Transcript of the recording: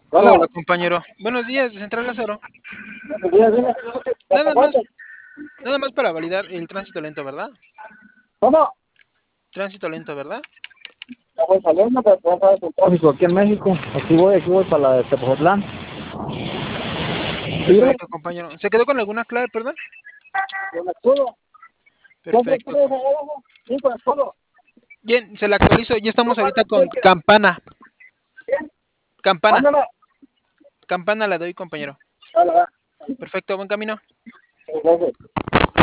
Hola, Bueno, compañero. Buenos días, de Central Lázaro. buenos días, dime, Nada más, ¿te nada más para validar el tránsito lento, ¿verdad? ¿Cómo? Tránsito lento, ¿verdad? Ya voy saliendo, pero ya sabes el tráfico aquí en México. Aquí voy para la de Tepozotlán. Mire, Perfecto, compañero. ¿Se quedó con alguna clave, perdón? con el escudo. ¿Cuánto Perfecto. traes allá abajo? Sí, con el escudo. Bien, se la actualizo. Ya No estamos ahorita falta con que Campana. bien, Campana. mándame. Campana la doy, compañero. Dale, va. Perfecto, buen camino. Gracias.